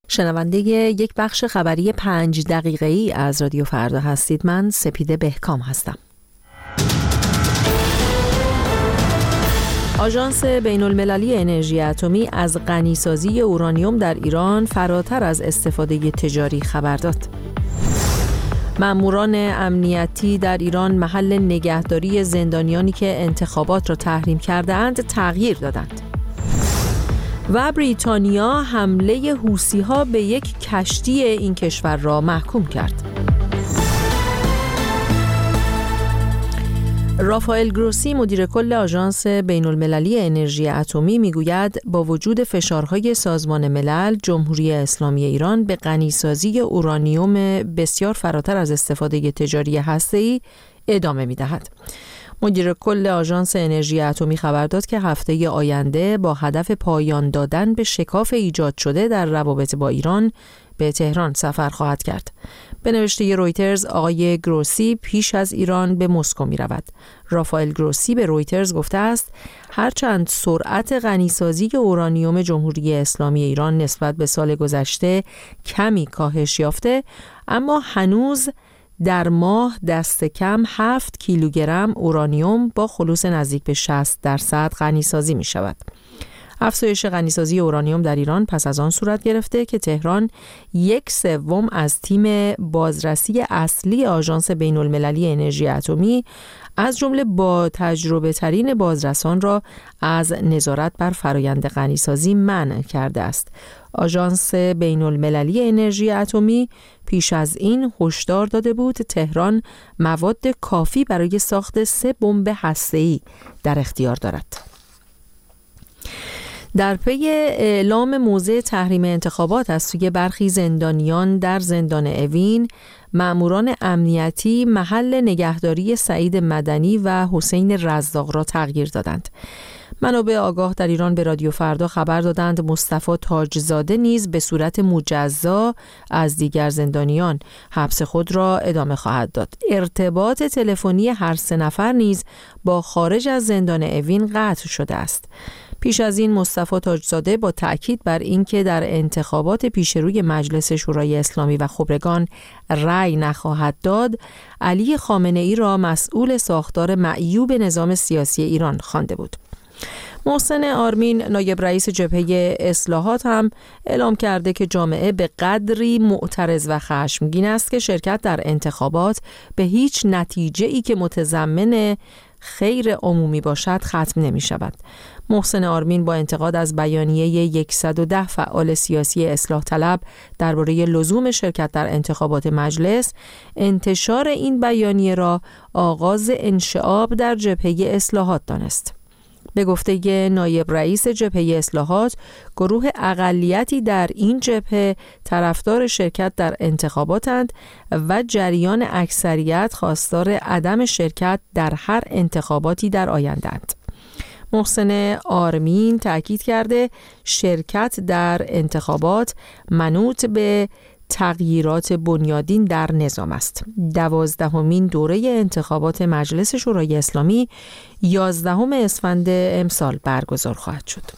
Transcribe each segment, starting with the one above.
شنونده یک بخش خبری 5 دقیقه‌ای از رادیو فردا هستید. من سپیده بهکام هستم. آژانس بین‌المللی انرژی اتمی از غنیسازی اورانیوم در ایران فراتر از استفاده تجاری خبر داد. مأموران امنیتی در ایران محل نگهداری زندانیانی که انتخابات را تحریم کرده‌اند تغییر دادند. و بریتانیا حمله حوثی‌ها به یک کشتی این کشور را محکوم کرد. رافائل گروسی مدیر کل آژانس بین‌المللی انرژی اتمی میگوید با وجود فشارهای سازمان ملل، جمهوری اسلامی ایران به غنیسازی اورانیوم بسیار فراتر از استفاده تجاری هسته‌ای ادامه می‌دهد. مدیر کل آژانس انرژی اتمی خبر داد که هفته آینده با هدف پایان دادن به شکاف ایجاد شده در روابط با ایران به تهران سفر خواهد کرد. به نوشته رویترز آقای گروسی پیش از ایران به مسکو می رود. رافائل گروسی به رویترز گفته است هرچند سرعت غنیسازی اورانیوم جمهوری اسلامی ایران نسبت به سال گذشته کمی کاهش یافته، اما هنوز در ماه دست کم 7 کیلوگرم اورانیوم با خلوص نزدیک به 60% غنیسازی می شود. افزایش غنیسازی اورانیوم در ایران پس از آن صورت گرفته که تهران 1/3 از تیم بازرسی اصلی آژانس بین‌المللی انرژی اتمی از جمله با تجربه ترین بازرسان را از نظارت بر فرایند غنیسازی منع کرده است. آژانس بین‌المللی انرژی اتمی پیش از این هشدار داده بود تهران مواد کافی برای ساخت 3 بمب هسته‌ای در اختیار دارد. در پی اعلام موضع تحریم انتخابات از سوی برخی زندانیان در زندان اوین، مأموران امنیتی محل نگهداری سعید مدنی و حسین رزاق را تغییر دادند. منابع آگاه در ایران به رادیو فردا خبر دادند مصطفی تاجزاده نیز به صورت مجزا از دیگر زندانیان حبس خود را ادامه خواهد داد. ارتباط تلفنی هر 3 نفر نیز با خارج از زندان اوین قطع شده است. پیش از این مصطفی تاجزاده با تأکید بر اینکه در انتخابات پیشروی مجلس شورای اسلامی و خبرگان رأی نخواهد داد، علی خامنه‌ای را مسئول ساختار معیوب نظام سیاسی ایران خوانده بود. محسن آرمین نایب رئیس جبهه اصلاحات هم اعلام کرده که جامعه به قدری معترض و خشمگین است که شرکت در انتخابات به هیچ نتیجه‌ای که متضمن خیر عمومی باشد ختم نمی شود. محسن آرمین با انتقاد از بیانیه 110 فعال سیاسی اصلاح طلب درباره لزوم شرکت در انتخابات مجلس، انتشار این بیانیه را آغاز انشعاب در جبهه اصلاحات دانست. به گفته نایب رئیس جبهه اصلاحات، گروه اقلیتی در این جبهه طرفدار شرکت در انتخاباتند و جریان اکثریت خواستار عدم شرکت در هر انتخاباتی در آینده‌اند. محسن آرمین تأکید کرده شرکت در انتخابات منوط به تغییرات بنیادین در نظام است. 12مین دوره انتخابات مجلس شورای اسلامی 11 اسفند امسال برگزار خواهد شد.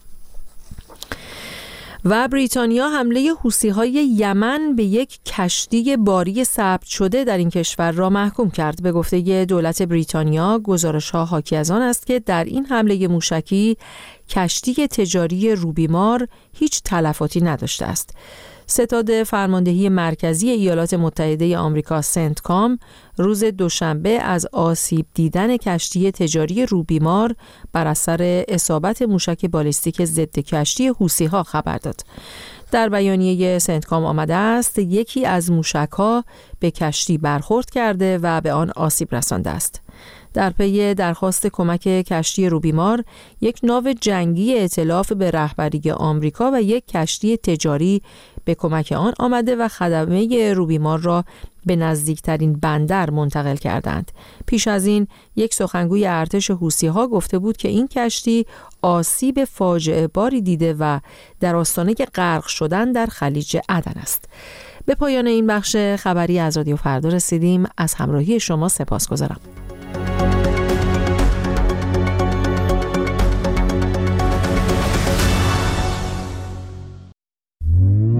و بریتانیا حمله حوثی‌های یمن به یک کشتی باری ثبت شده در این کشور را محکوم کرد. به گفته دولت بریتانیا، گزارش‌ها حاکی از آن است که در این حمله موشکی کشتی تجاری روبیمار هیچ تلفاتی نداشته است. ستاد فرماندهی مرکزی ایالات متحده آمریکا سنتکام روز دوشنبه از آسیب دیدن کشتی تجاری روبیمار بر اثر اصابت موشک بالستیک ضد کشتی حوثی‌ها خبر داد. در بیانیه سنتکام آمده است یکی از موشک‌ها به کشتی برخورد کرده و به آن آسیب رسانده است. در پی درخواست کمک کشتی روبیمار، یک ناو جنگی ائتلاف به رهبری آمریکا و یک کشتی تجاری به کمک آن آمده و خدمه روبیمار را به نزدیکترین بندر منتقل کردند. پیش از این یک سخنگوی ارتش حوثی‌ها گفته بود که این کشتی آسیب فاجعه باری دیده و در آستانه غرق شدن در خلیج عدن است. به پایان این بخش خبری از رادیو فردا رسیدیم. از همراهی شما سپاسگزارم.